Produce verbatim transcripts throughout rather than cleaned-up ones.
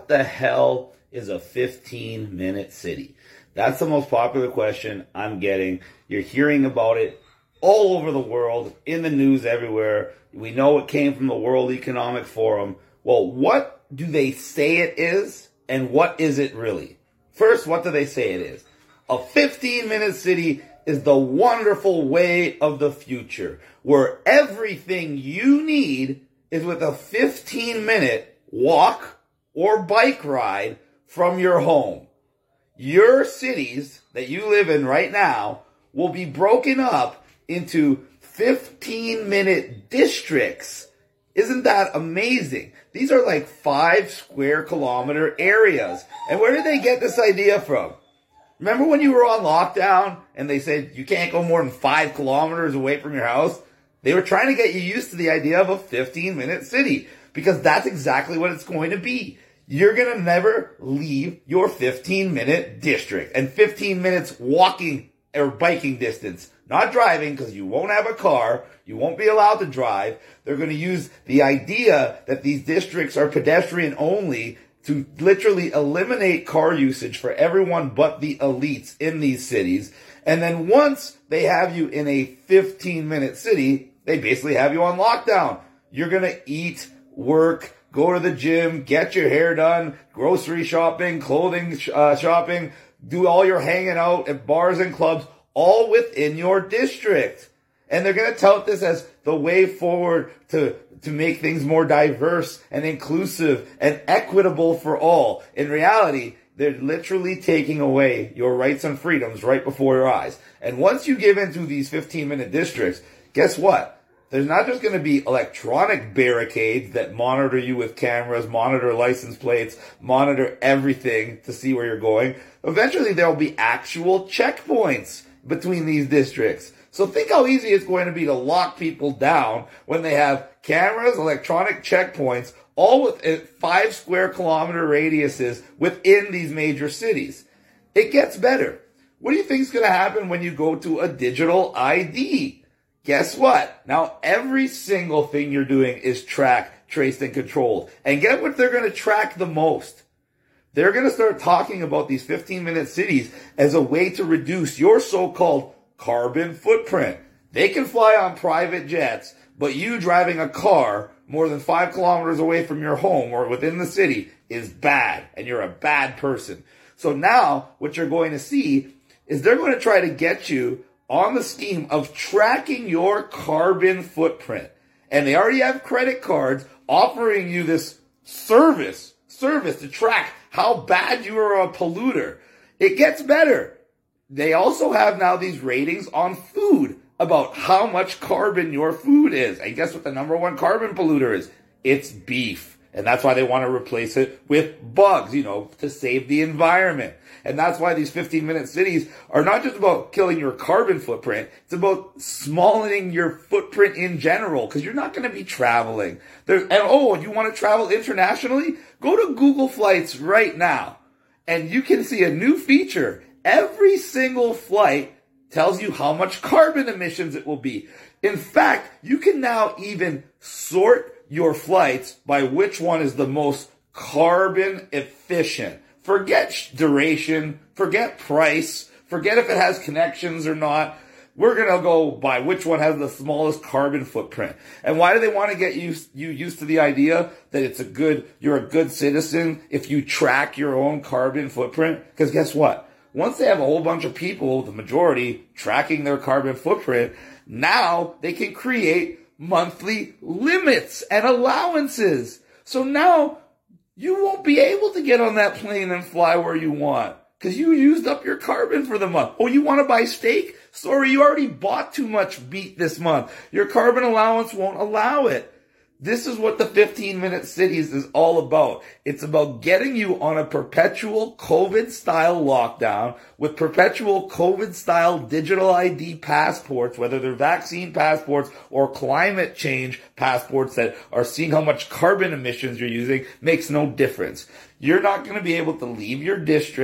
what the hell is a fifteen minute city? That's the most popular question I'm getting. You're hearing about it all over the world, in the news everywhere. We know it came from the World Economic Forum. Well, what do they say it is, and what is it really? First, what do they say it is? A fifteen minute city is the wonderful way of the future, where everything you need is with a fifteen minute walk or bike ride from your home. Your cities that you live in right now will be broken up into fifteen minute districts. Isn't that amazing? These are like five square kilometer areas. And where did they get this idea from? Remember when you were on lockdown and they said you can't go more than five kilometers away from your house? They were trying to get you used to the idea of a fifteen minute city, because that's exactly what it's going to be. You're going to never leave your fifteen minute district, and fifteen minutes walking or biking distance. Not driving, because you won't have a car. You won't be allowed to drive. They're going to use the idea that these districts are pedestrian only to literally eliminate car usage for everyone but the elites in these cities. And then once they have you in a fifteen minute city, they basically have you on lockdown. You're going to eat, work, go to the gym, get your hair done, grocery shopping, clothing uh, shopping, do all your hanging out at bars and clubs, all within your district. And they're going to tout this as the way forward to, to make things more diverse and inclusive and equitable for all. In reality, they're literally taking away your rights and freedoms right before your eyes. And once you give into these fifteen minute districts, guess what? There's not just going to be electronic barricades that monitor you with cameras, monitor license plates, monitor everything to see where you're going. Eventually, there will be actual checkpoints between these districts. So think how easy it's going to be to lock people down when they have cameras, electronic checkpoints, all within five square kilometer radiuses within these major cities. It gets better. What do you think is going to happen when you go to a digital I D? Guess what? Now every single thing you're doing is tracked, traced, and controlled. And get what they're going to track the most? They're going to start talking about these fifteen minute cities as a way to reduce your so-called carbon footprint. They can fly on private jets, but you driving a car more than five kilometers away from your home or within the city is bad, and you're a bad person. So now what you're going to see is they're going to try to get you on the scheme of tracking your carbon footprint. And they already have credit cards offering you this service, service to track how bad you are a polluter. It gets better. They also have now these ratings on food about how much carbon your food is. And guess what the number one carbon polluter is? It's beef. And that's why they want to replace it with bugs, you know, to save the environment. And that's why these fifteen minute cities are not just about killing your carbon footprint. It's about smallening your footprint in general, because you're not going to be traveling. There, and oh, you want to travel internationally? Go to Google Flights right now, and you can see a new feature. Every single flight tells you how much carbon emissions it will be. In fact, you can now even sort your flights by which one is the most carbon efficient. Forget duration, forget price, forget if it has connections or not. We're going to go by which one has the smallest carbon footprint. And why do they want to get you, you used to the idea that it's a good, you're a good citizen if you track your own carbon footprint? Because guess what? Once they have a whole bunch of people, the majority, tracking their carbon footprint, now they can create monthly limits and allowances. So now you won't be able to get on that plane and fly where you want because you used up your carbon for the month. Oh, you want to buy steak? Sorry, you already bought too much meat this month. Your carbon allowance won't allow it. This is what the fifteen minute cities is all about. It's about getting you on a perpetual COVID-style lockdown with perpetual COVID-style digital I D passports, whether they're vaccine passports or climate change passports that are seeing how much carbon emissions you're using, makes no difference. You're not going to be able to leave your district.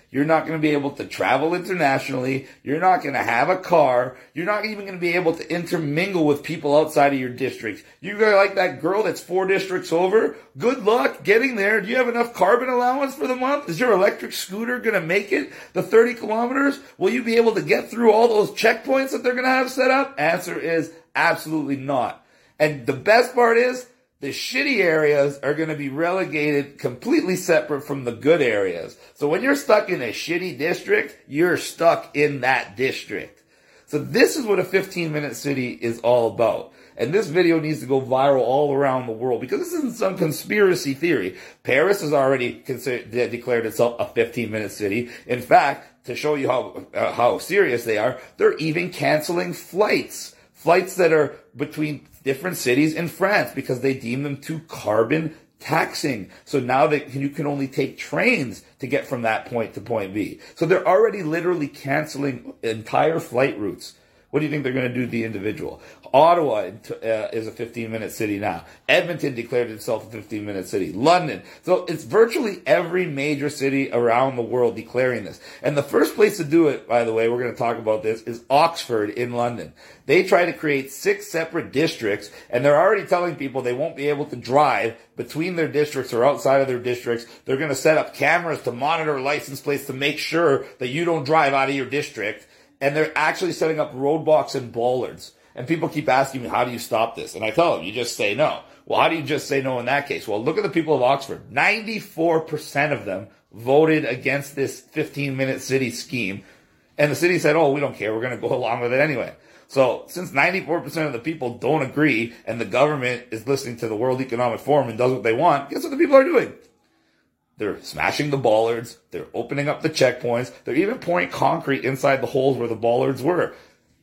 You're not going to be able to travel internationally. You're not going to have a car. You're not even going to be able to intermingle with people outside of your district. You're going to like that girl that's four districts over. Good luck getting there. Do you have enough carbon allowance for the month? Is your electric scooter going to make it the thirty kilometers? Will you be able to get through all those checkpoints that they're going to have set up? Answer is absolutely not. And the best part is, the shitty areas are going to be relegated completely separate from the good areas. So when you're stuck in a shitty district, you're stuck in that district. So this is what a fifteen minute city is all about. And this video needs to go viral all around the world because this isn't some conspiracy theory. Paris has already considered, declared itself a fifteen minute city. In fact, to show you how, uh, how serious they are, they're even canceling flights. Flights that are between different cities in France because they deem them too carbon taxing. So now that you can only take trains to get from that point to point B. So they're already literally canceling entire flight routes. What do you think they're going to do to the individual? Ottawa uh, is a fifteen minute city now. Edmonton declared itself a fifteen minute city. London. So it's virtually every major city around the world declaring this. And the first place to do it, by the way, we're going to talk about this, is Oxford in London. They try to create six separate districts, and they're already telling people they won't be able to drive between their districts or outside of their districts. They're going to set up cameras to monitor license plates to make sure that you don't drive out of your district. And they're actually setting up roadblocks and bollards. And people keep asking me, how do you stop this? And I tell them, you just say no. Well, how do you just say no in that case? Well, look at the people of Oxford. ninety-four percent of them voted against this fifteen minute city scheme. And the city said, oh, we don't care. We're going to go along with it anyway. So since ninety-four percent of the people don't agree and the government is listening to the World Economic Forum and does what they want, guess what the people are doing? They're smashing the bollards. They're opening up the checkpoints. They're even pouring concrete inside the holes where the bollards were.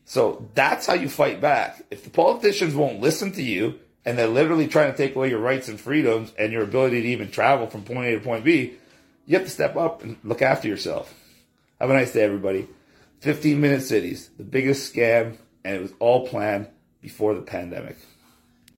So that's how you fight back. If the politicians won't listen to you and they're literally trying to take away your rights and freedoms and your ability to even travel from point A to point B, you have to step up and look after yourself. Have a nice day, everybody. fifteen minute cities, the biggest scam, and it was all planned before the pandemic.